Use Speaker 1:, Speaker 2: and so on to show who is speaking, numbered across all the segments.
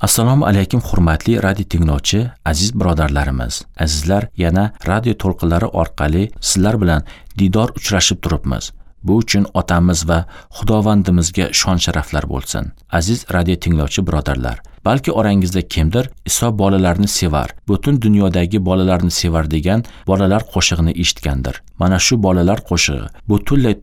Speaker 1: Assalomu alaykum hurmatli radio tinglovchi, aziz birodarlarimiz. Azizlar, yana radio to'lqinlari orqali sizlar bilan diydor uchrashib turibmiz. Bu uchun otamiz va Xudovandimizga shon-sharaflar bo'lsin. Aziz radio tinglovchi birodarlar, balki orangizda kimdir Iso bolalarni sevar, butun dunyodagi bolalarni sevar degan bolalar qo'shig'ini eshitgandir. Mana shu bolalar qo'shig'i butunlay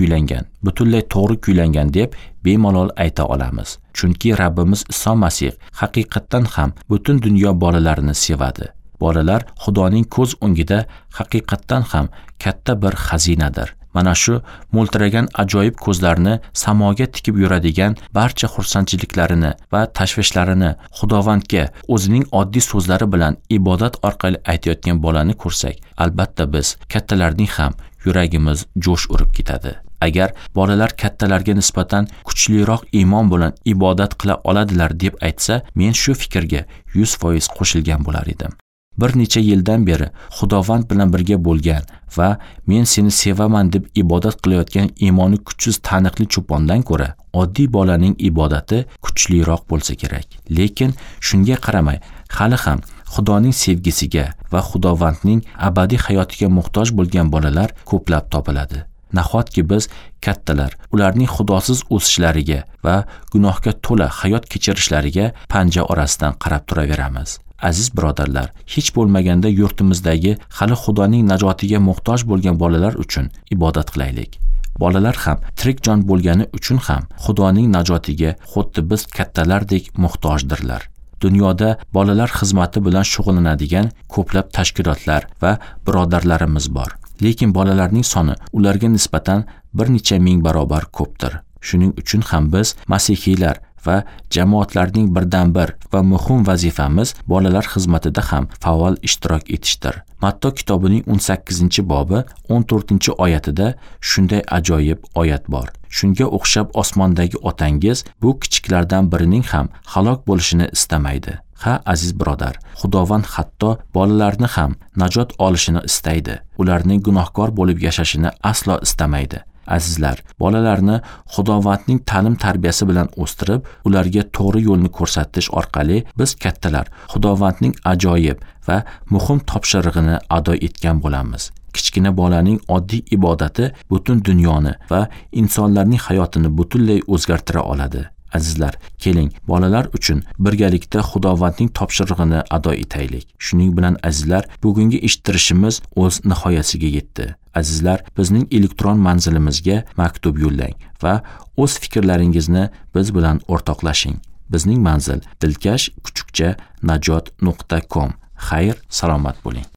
Speaker 1: to'g'ri kuylangan deb bemalol ayta olamiz. Chunki Rabbimiz Iso Masih haqiqatan ham butun dunyo bolalarini sevadi. Bolalar Xudoning ko'z o'ngida haqiqatan ham katta bir xazinadir. Mana shu mo'ltiragan ajoyib ko'zlarni samoga tikib yuradigan barcha xursandchiliklarini va tashvishlarini Xudovandga o'zining oddiy so'zlari bilan ibodat orqali aytayotgan bolani ko'rsak, albatta biz kattalarning ham yuragimiz jo'sh urib ketadi. Agar bolalar kattalarga nisbatan kuchliroq iymon bilan ibodat qila oladilar deb aytsa, men shu fikrga 100% qo'shilgan bo'lar edim. Bir necha yildan beri Xudovand bilan birga bo'lgan va men seni sevaman deb ibodat qilayotgan iymoni kuchsiz taniqli cho'pondan ko'ra oddiy bolaning ibodati kuchliroq bo'lsa kerak. Lekin shunga qaramay, hali ham Xudoning sevgisiga va Xudovandning abadiy hayotiga muhtoj bo'lgan bolalar ko'plab topiladi. Nahotki biz kattalar ularning xudosiz o'sishlariga va gunohga to'la hayot kechirishlariga panja orasidan qarab turaveramiz. Aziz birodarlar, hech bo'lmaganda yurtimizdagi hali Xudoning najotiga muhtoj bo'lgan bolalar uchun ibodat qilaylik. Bolalar ham tirik jon bo'lgani uchun ham Xudoning najotiga xuddi biz kattalardek muhtojdirlar. Dunyoda bolalar xizmati bilan shug'ullanadigan ko'plab tashkilotlar va birodarlarimiz bor. Lekin bolalarning soni ularga nisbatan bir necha ming barobar ko'pdir. Shuning uchun ham biz masihiylar va jamoatlarning birdan-bir va muhim vazifamiz bolalar xizmatida ham faol ishtirok etishdir. Matto kitobining 18-bobi 14-oyatida shunday ajoyib oyat bor. Shunga o'xshab osmondagi otangiz bu kichiklardan birining ham halok bo'lishini istamaydi. Ha, aziz birodar, Xudovand hatto bolalarni ham najot olishini istaydi. Ularning gunohkor bo'lib yashashini aslo istamaydi. Azizlar, bolalarni Xudovandning ta'lim-tarbiyasi bilan o'stirib, ularga to'g'ri yo'lni ko'rsatish orqali biz kattalar Xudovandning ajoyib va muhim topshirig'ini ado etgan bo'lamiz. Kichkina bolaning oddiy ibodati butun dunyoni va insonlarning hayotini butunlay o'zgartira oladi. Azizlar, keling, bolalar uchun birgalikda Xudovandning topshirig'ini ado etaylik. Shuning bilan azizlar, bugungi eshittirishimiz o'z nihoyasiga yetdi. Azizlar, bizning elektron manzilimizga maktub yo'llang va o'z fikrlaringizni biz bilan o'rtoqlashing. Bizning manzil dilkash_najot.com. Xayr, salomat bo'ling.